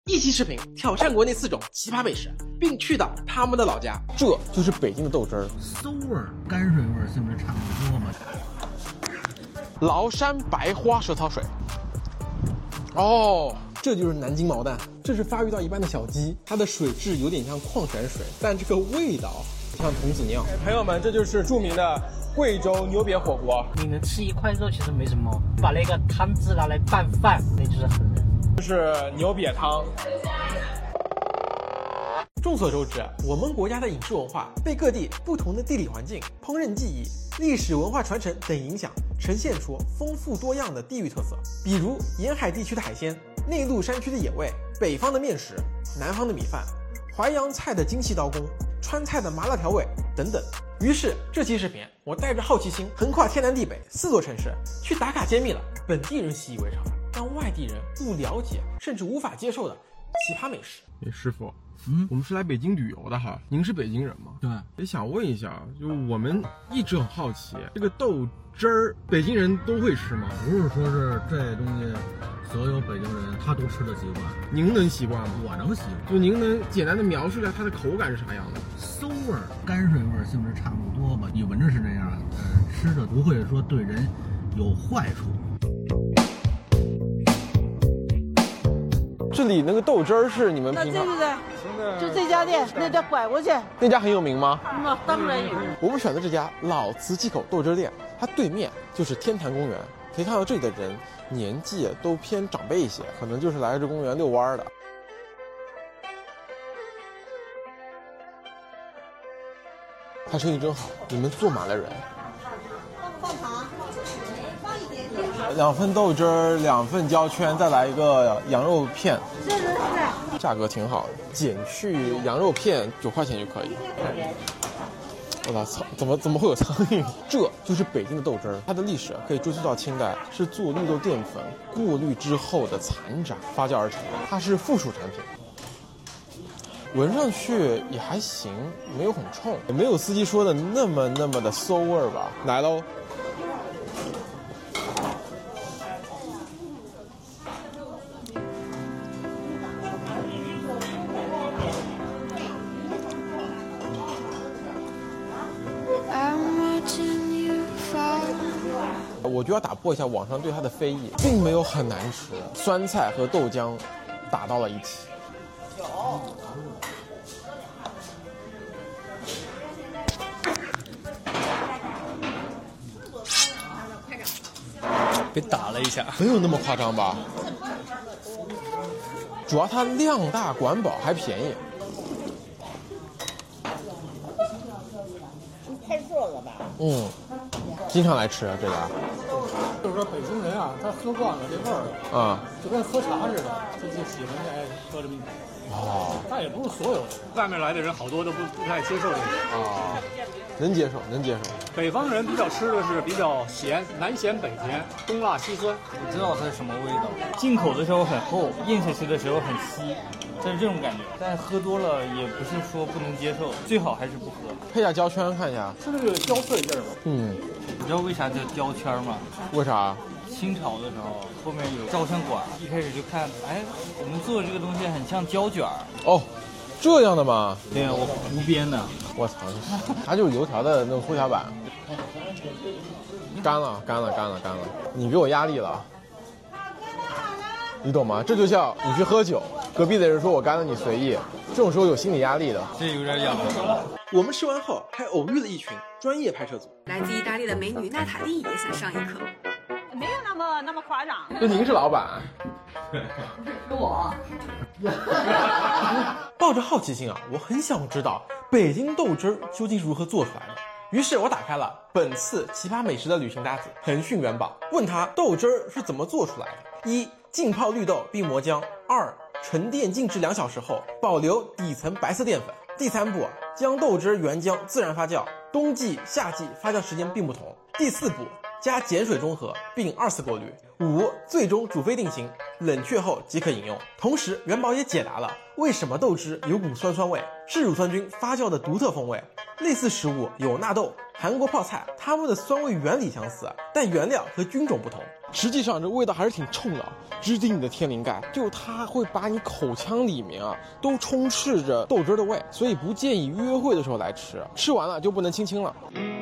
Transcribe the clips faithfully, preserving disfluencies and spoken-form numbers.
一期视频挑战国内四种奇葩美食，并去到他们的老家，这就是北京的豆汁儿。 馊味儿、泔水味儿，是不是差不多嘛？ 崂山白花蛇草水。哦，这就是南京毛蛋，这是发育到一半的小鸡，它的水质有点像矿泉水，但这个味道像童子尿。朋友们，这就是著名的贵州牛瘪火锅。 你能吃一块肉其实没什么，把那个汤汁拿来拌饭，那就是狠人。 这是牛瘪汤。众所周知，我们国家的饮食文化被各地不同的地理环境、烹饪技艺、历史文化传承等影响，呈现出丰富多样的地域特色。比如沿海地区的海鲜，内陆山区的野味，北方的面食，南方的米饭，淮扬菜的精细刀工，川菜的麻辣调味等等。于是这期视频，我带着好奇心，横跨天南地北四座城市，去打卡揭秘了本地人习以为常，但外地人不了解甚至无法接受的奇葩美食。 哎，师傅，嗯，我们是来北京旅游的哈，您是北京人吗？ 对， 也想问一下，就我们一直很好奇，这个豆汁儿，北京人都会吃吗？ 不是说是这东西所有北京人他都吃得习惯， 您能习惯吗？ 我能习惯。 就您能简单的描述一下它的口感是啥样的？ 馊味儿、泔水味儿，是不是差不多吧？你闻着是这样，呃，吃着不会说对人有坏处。 这里那个豆汁儿是你们那平常这个就这家店，那家拐过去， 那家很有名吗？ 那当然有。 我们选的这家老磁器口豆汁店，它对面就是天坛公园。可以看到这里的人年纪都偏长辈一些，可能就是来这公园遛弯的。他生意真好，你们坐满了人。 放糖，放一点点。 两份豆汁儿，两份焦圈，再来一个羊肉片。 是是是。 价格挺好的，减去羊肉片九块钱就可以。我操，怎么怎么会有苍蝇？这就是北京的豆汁儿，它的历史可以追溯到清代，是做绿豆淀粉过滤之后的残渣发酵而成，它是附属产品。闻上去也还行，没有很冲，也没有司机说的那么那么的馊味儿吧。来喽！我就要打破一下网上对它的非议，并没有很难吃，酸菜和豆浆打到了一起。 被打了一下， 没有那么夸张吧？主要它量大管饱还便宜。 太热了吧？ 嗯，经常来吃啊这家。 就是说北京人啊，他喝惯了这味儿了啊、 嗯，就跟喝茶似的，他就喜欢爱喝这么一口。 哦， 但也不是所有人，外面来的人好多都不不太接受这个。 啊，能接受，能接受。 北方人比较吃的是比较咸，南咸北甜，东辣西酸。 我知道它是什么味道，进口的时候很厚，咽下去的时候很稀，但是这种感觉。但喝多了也不是说不能接受，最好还是不喝。 配下焦圈看一下， 是那个焦脆劲儿吗？ 嗯， 你知道为啥叫焦圈吗？ 为啥？ 清朝的时候，后面有照相馆，一开始就看，哎，我们做的这个东西很像胶卷儿。 哦，这样的吗？ 对啊，我胡编的。 我操，它就是油条的那种缩小版。干了，干了，干了，干了！你给我压力了，你懂吗？这就像你去喝酒，隔壁的人说我干了，你随意，这种时候有心理压力的。 这有点痒了。 我们吃完后还偶遇了一群专业拍摄组。 来自意大利的美女娜塔莉也想上一课。 没有那么那么夸张。 就您是老板？ 我。 抱着好奇心啊，我很想知道北京豆汁儿究竟是如何做出来的。于是我打开了本次奇葩美食的旅行搭子腾讯元宝，问他豆汁儿是怎么做出来的。一、浸泡绿豆并磨浆。二、沉淀静置两小时后，保留底层白色淀粉。第三步，将豆汁原浆自然发酵，冬季、夏季发酵时间并不同。第四步，加碱水中和并二次过滤。五、最终煮沸定型，冷却后即可饮用。同时元宝也解答了为什么豆汁有股酸酸味，是乳酸菌发酵的独特风味。类似食物有纳豆、韩国泡菜，它们的酸味原理相似，但原料和菌种不同。 实际上这味道还是挺冲的，直抵你的天灵盖，就是它会把你口腔里面啊都充斥着豆汁的味，所以不建议约会的时候来吃，吃完了就不能亲亲了。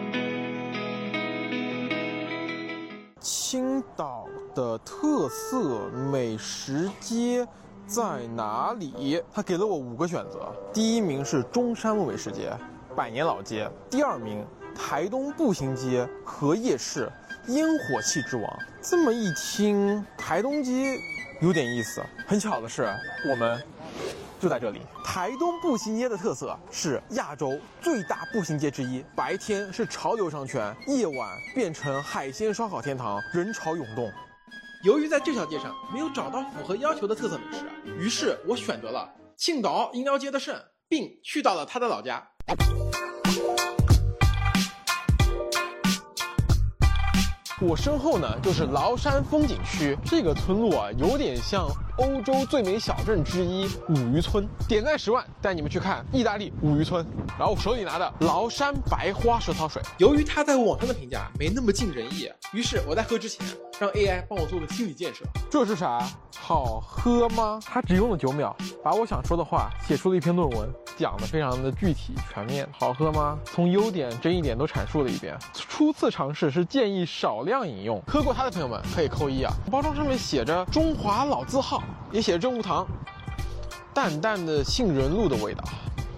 青岛的特色美食街在哪里？他给了我五个选择，第一名是中山路美食街、百年老街，第二名台东步行街和夜市、烟火气之王。这么一听，台东街有点意思。很巧的是，我们就在这里。台东步行街的特色是亚洲最大步行街之一，白天是潮流商圈，夜晚变成海鲜烧烤天堂，人潮涌动。由于在这条街上没有找到符合要求的特色美食，于是我选择了青岛饮料街的胜，并去到了他的老家。我身后呢就是崂山风景区，这个村落啊有点像欧洲最美小镇之一五渔村。点赞十万，带你们去看意大利五渔村。然后我手里拿的崂山白花蛇草水，由于它在网上的评价没那么尽人意，于是我在喝之前让 A I 帮我做个心理建设。这是啥？好喝吗？它只用了九秒，把我想说的话写出了一篇论文，讲的非常的具体全面。好喝吗？从优点争议点都阐述了一遍。初次尝试是建议少量饮用，喝过它的朋友们可以扣一啊。包装上面写着中华老字号，也写着真无糖，淡淡的杏仁露的味道。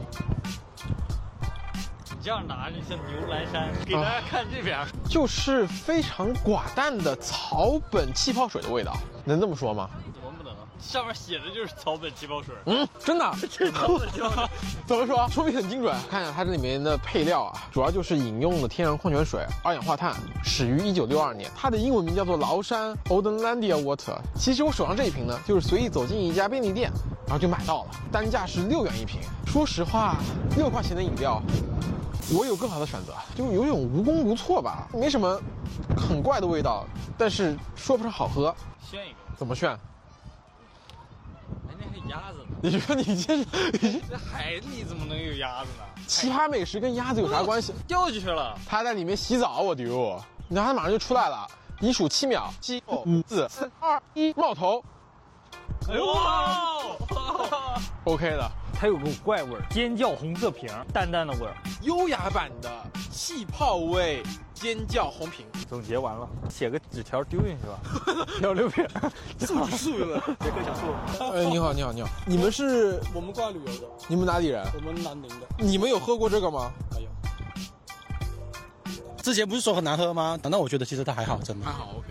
你这样拿着像牛栏山，给大家看这边、啊， 就是非常寡淡的草本气泡水的味道，能这么说吗？ 怎么不能？上面写的就是草本气泡水。 嗯，真的？ 这草本气泡水怎么说？说明很精准。看一下它这里面的配料啊，主要就是饮用的天然矿泉水、二氧化碳，始于一九六二年。它的英文名叫做崂山 Odenlandia Water。其实我手上这一瓶呢，就是随意走进一家便利店，然后就买到了，单价是六元一瓶。说实话，六块钱的饮料。我有更好的选择，就有种无功无错吧，没什么很怪的味道，但是说不上好喝。 炫一个？ 怎么炫？ 哎，那还有鸭子呢。 你说你这是？ 这海里怎么能有鸭子呢？ 奇葩美食跟鸭子有啥关系？ 掉进去了。 他在里面洗澡，我丢！你看他马上就出来了，你数七秒，七、五、四、三、二、一，冒头。 哎呦哇 ！OK 的。 它有股怪味儿，尖叫红色瓶，淡淡的味儿， 优雅版的气泡味尖叫红瓶。 总结完了，写个纸条丢进去吧。 要六瓶， 素质素质的，杰克小树。 哎，你好，你好，你好，你们是？ 我们过来旅游的。 你们哪里人？ 我们南宁的。 你们有喝过这个吗？ 没有。之前不是说很难喝吗？那我觉得其实它还好，真的。 还好 ，OK。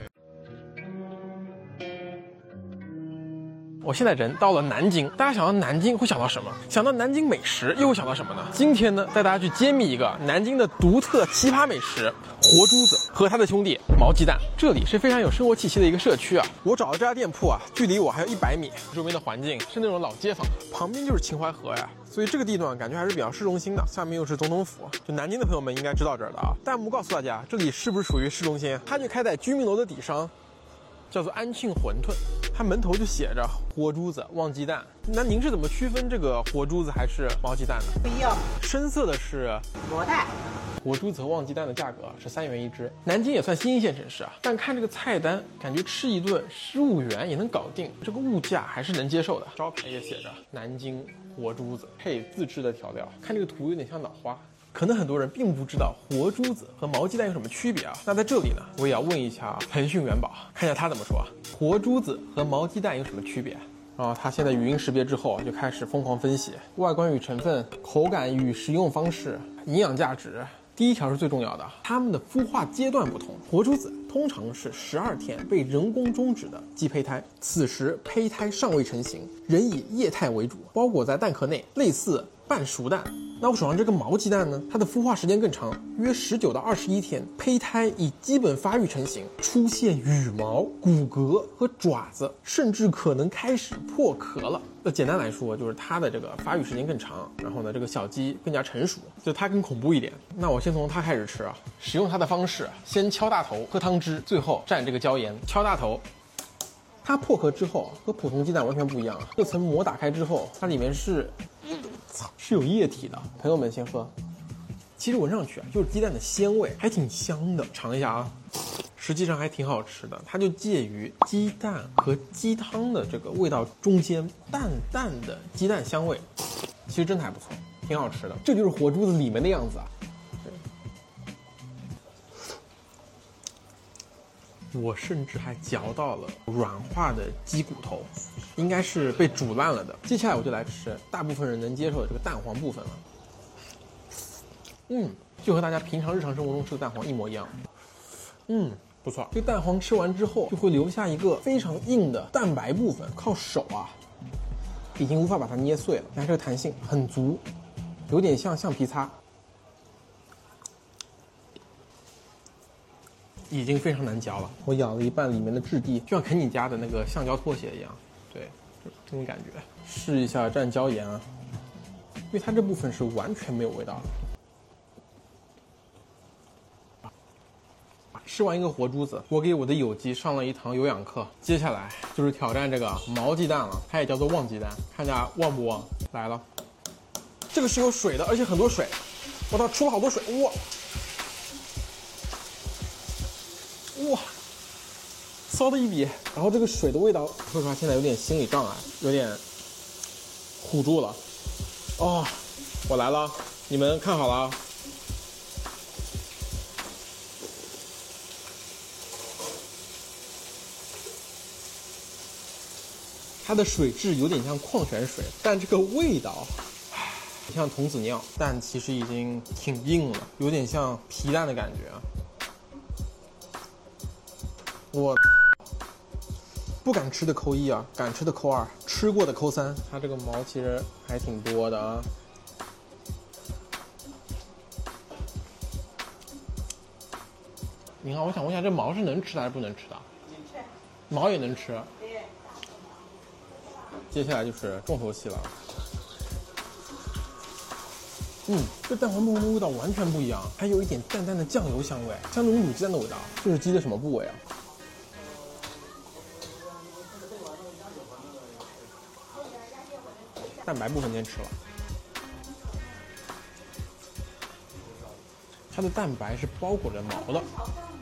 我现在人到了南京，大家想到南京会想到什么？想到南京美食又会想到什么呢？今天呢，带大家去揭秘一个南京的独特奇葩美食——活珠子和他的兄弟毛鸡蛋。这里是非常有生活气息的一个社区啊。我找的这家店铺啊，距离我还有一百米，周边的环境是那种老街坊，旁边就是秦淮河呀，所以这个地段感觉还是比较市中心的。下面又是总统府，就南京的朋友们应该知道这儿的啊。弹幕告诉大家，这里是不是属于市中心？它就开在居民楼的底商。叫做安庆馄饨，它门头就写着活珠子、旺鸡蛋。那您是怎么区分这个活珠子还是毛鸡蛋的？ 不一样， 深色的是罗带。 活珠子和旺鸡蛋的价格是三元一只。南京也算新一线城市啊，但看这个菜单，感觉吃一顿十五元也能搞定，这个物价还是能接受的。招牌也写着南京活珠子，配自制的调料。看这个图有点像脑花。可能很多人并不知道活珠子和毛鸡蛋有什么区别啊？那在这里呢，我也要问一下腾讯元宝，看一下他怎么说啊。活珠子和毛鸡蛋有什么区别？然后他现在语音识别之后就开始疯狂分析外观与成分、口感与食用方式、营养价值。第一条是最重要的，它们的孵化阶段不同。活珠子通常是十二天被人工终止的鸡胚胎，此时胚胎尚未成型，仍以液态为主，包裹在蛋壳内，类似半熟蛋。那我手上这个毛鸡蛋呢，它的孵化时间更长，约十九到二十一天，胚胎已基本发育成型，出现羽毛、骨骼和爪子，甚至可能开始破壳了。那简单来说，就是它的这个发育时间更长，然后呢，这个小鸡更加成熟，就它更恐怖一点。那我先从它开始吃啊，使用它的方式，先敲大头，喝汤汁，最后蘸这个椒盐，敲大头。它破壳之后和普通鸡蛋完全不一样，这层膜打开之后，它里面是。是有液体的，朋友们先喝。其实闻上去啊，就是鸡蛋的鲜味，还挺香的。尝一下啊， 实际上还挺好吃的，它就介于鸡蛋和鸡汤的这个味道中间，淡淡的鸡蛋香味，其实真的还不错，挺好吃的。这就是活珠子里面的样子啊。我甚至还嚼到了软化的鸡骨头，应该是被煮烂了的。接下来我就来吃大部分人能接受的这个蛋黄部分了。嗯，就和大家平常日常生活中吃的蛋黄一模一样。嗯，不错。这个蛋黄吃完之后，就会留下一个非常硬的蛋白部分，靠手啊，已经无法把它捏碎了。但这个弹性很足，有点像橡皮擦。已经非常难嚼了，我咬了一半，里面的质地就像啃你家的那个橡胶拖鞋一样，对，就这种感觉。试一下蘸椒盐啊，因为它这部分是完全没有味道的。吃完一个活珠子，我给我的有机上了一堂有氧课，接下来就是挑战这个毛鸡蛋了，它也叫做旺鸡蛋，看一下旺不旺。来了，这个是有水的，而且很多水，我操，出了好多水，哇！哇，骚的一笔。然后这个水的味道，说实话现在有点心理障碍，有点唬住了。哦，我来了，你们看好了。它的水质有点像矿泉水，但这个味道像童子尿，蛋其实已经挺硬了，有点像皮蛋的感觉啊。我不敢吃的扣一啊，敢吃的扣二，吃过的扣三。它这个毛其实还挺多的啊。你看，我想问一下，这毛是能吃的还是不能吃的？毛也能吃。接下来就是重头戏了。嗯，这蛋黄部分的味道完全不一样，还有一点淡淡的酱油香味，像那种卤鸡蛋的味道。这是鸡的什么部位啊？蛋白部分先吃了，它的蛋白是包裹着毛的，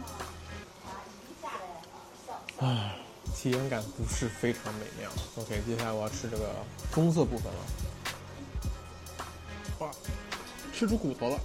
啊，体验感不是非常美妙。OK， 接下来我要吃这个棕色部分了。哇，吃出骨头了。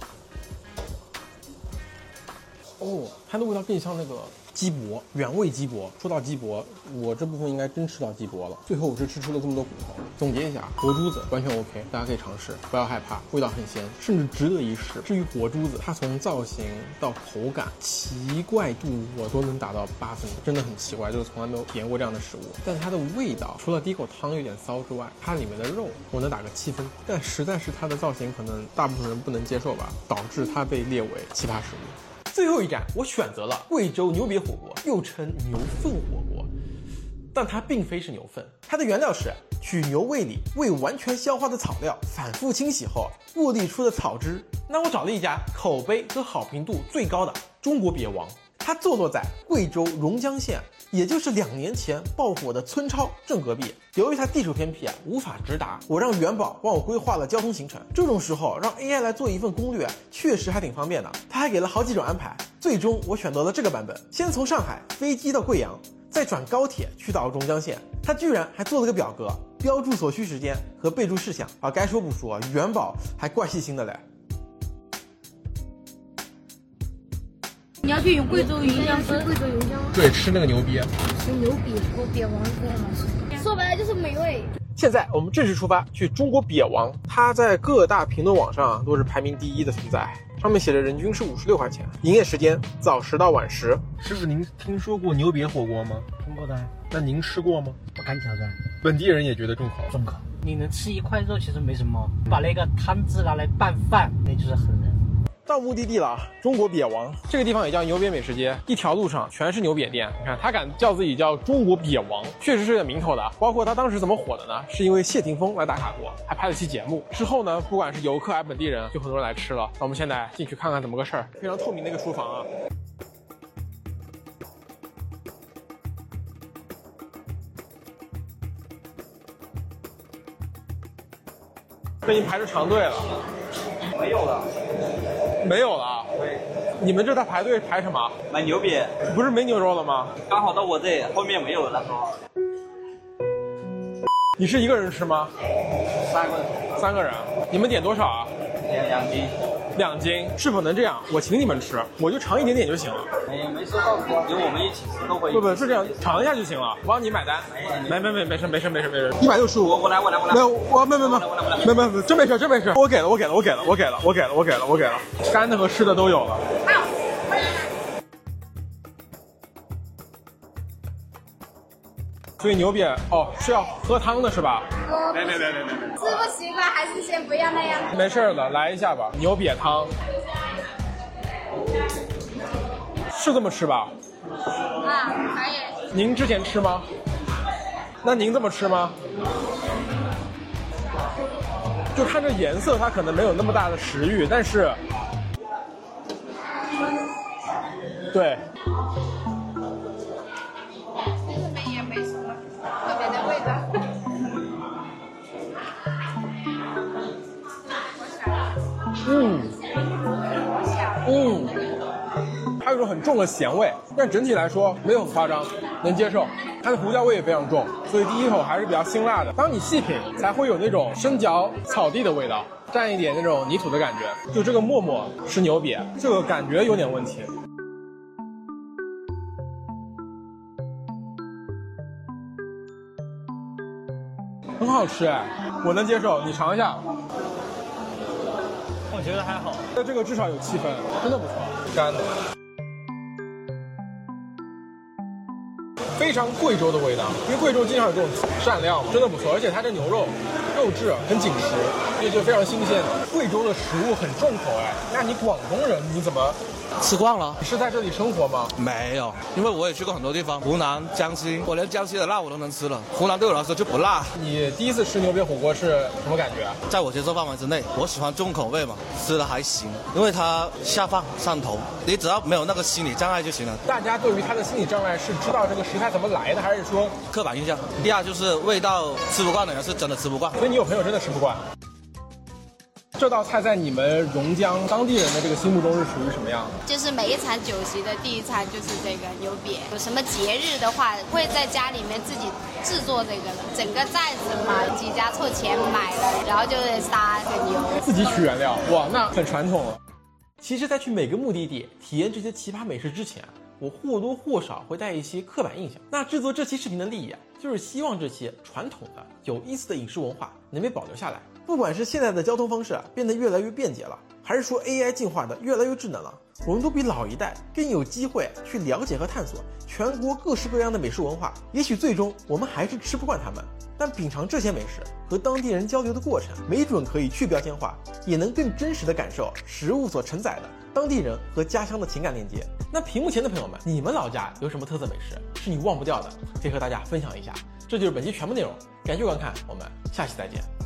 哦，它的味道更像那个鸡脖，原味鸡脖。说到鸡脖，我这部分应该真吃到鸡脖了。最后我是吃出了这么多骨头。总结一下，活珠子完全 OK， 大家可以尝试，不要害怕，味道很鲜，甚至值得一试。至于活珠子，它从造型到口感、奇怪度，我都能打到八分，真的很奇怪，就是从来没有体验过这样的食物。但是它的味道，除了第一口汤有点骚之外，它里面的肉我能打个七分。但实在是它的造型可能大部分人不能接受吧，导致它被列为奇葩食物。最后一站，我选择了贵州牛瘪火锅，又称牛粪火锅，但它并非是牛粪，它的原料是取牛胃里未完全消化的草料，反复清洗后过滤出的草汁。那我找了一家口碑和好评度最高的中国别王，它坐落在贵州榕江县，也就是两年前爆火的村超正隔壁。由于它地处偏僻啊，无法直达，我让元宝帮我规划了交通行程。这种时候让 A I 来做一份攻略，确实还挺方便的。他还给了好几种安排，最终我选择了这个版本：先从上海飞机到贵阳，再转高铁去到榕江县。他居然还做了个表格，标注所需时间和备注事项啊。该说不说，元宝还怪细心的嘞。 你要去用贵州云江吃贵州云江， 对，吃那个牛瘪， 吃牛瘪和瘪王最好吃。说白了就是美味。 现在我们正式出发去中国瘪王，它在各大评论网上都是排名第一的存在，上面写着人均是五十六块钱，营业时间早十到晚十。师傅，您听说过牛瘪火锅吗？ 听过的。 那您吃过吗？ 不敢挑战。 本地人也觉得重口。 重口。你能吃一块肉其实没什么，把那个汤汁拿来拌饭，那就是狠人。 到目的地了，中国瘪王这个地方也叫牛瘪美食街，一条路上全是牛瘪店。你看他敢叫自己叫中国瘪王，确实是有点名头的。包括他当时怎么火的呢？是因为谢霆锋来打卡过，还拍了期节目。之后呢，不管是游客还是本地人，就很多人来吃了。那我们现在进去看看怎么个事儿。非常透明的一个厨房啊。这已经排着长队了。没有了，没有了。 对。 你们这在排队排什么？ 买牛瘪。 不是没牛肉了吗？ 刚好到我这，后面没有了。 你是一个人吃吗？ 三个人。 三个人。你们点多少啊？ 点两斤。 两斤，是否能这样？我请你们吃，我就尝一点点就行了。 哎呀，没收到过，有我们一起吃都会。 不不是这样，尝一下就行了，我帮你买单。没没没没事没事没事没事，一百六十五。 我来我来我来。 没有我没没没没没没真没事真没事，我给了我给了我给了我给了我给了我给了我给了，干的和湿的都有了。所以牛瘪哦是要喝汤的是吧？ 没没没没没，吃不习惯还是先不要那样。 没事的，来一下吧，牛瘪汤。是这么吃吧？ 啊，可以。 您之前吃吗？那您这么吃吗？就看这颜色，它可能没有那么大的食欲，但是，对。 也没什么特别的味道。 嗯，嗯，它有一种很重的咸味，但整体来说没有很夸张，能接受。它的胡椒味也非常重，所以第一口还是比较辛辣的。当你细品，才会有那种生嚼草地的味道，蘸一点那种泥土的感觉。就这个沫沫是牛瘪，这个感觉有点问题。很好吃哎，我能接受，你尝一下。 我觉得还好， 那这个至少有七分，真的不错，干的。非常贵州的味道，因为贵州经常有这种蘸料嘛，真的不错，而且它这牛肉肉质很紧实，所以就非常新鲜。贵州的食物很重口哎，那你广东人你怎么？ 吃惯了。 你是在这里生活吗？ 没有，因为我也去过很多地方，湖南、江西，我连江西的辣我都能吃了。湖南对我来说就不辣。 你第一次吃牛瘪火锅是什么感觉？ 在我接受范围之内，我喜欢重口味嘛，吃的还行，因为它下饭上头，你只要没有那个心理障碍就行了。 大家对于它的心理障碍是知道这个食材怎么来的，还是说刻板印象？第二就是味道吃不惯的人是真的吃不惯。 所以你有朋友真的吃不惯。这道菜在你们榕江当地人的这个心目中是属于什么样？ 就是每一场酒席的第一餐就是这个牛瘪，有什么节日的话，会在家里面自己制作这个的，整个寨子嘛，几家凑钱买了，然后就是杀个牛， 自己取原料，哇，那很传统了。其实，在去每个目的地体验这些奇葩美食之前，我或多或少会带一些刻板印象。那制作这期视频的利益啊，就是希望这些传统的、有意思的饮食文化能被保留下来。不管是现在的交通方式啊变得越来越便捷了，还是说 A I 进化的越来越智能了，我们都比老一代更有机会去了解和探索全国各式各样的美食文化。也许最终我们还是吃不惯它们，但品尝这些美食和当地人交流的过程，没准可以去标签化，也能更真实的感受食物所承载的当地人和家乡的情感链接。那屏幕前的朋友们，你们老家有什么特色美食是你忘不掉的，可以和大家分享一下。这就是本期全部内容，感谢观看，我们下期再见。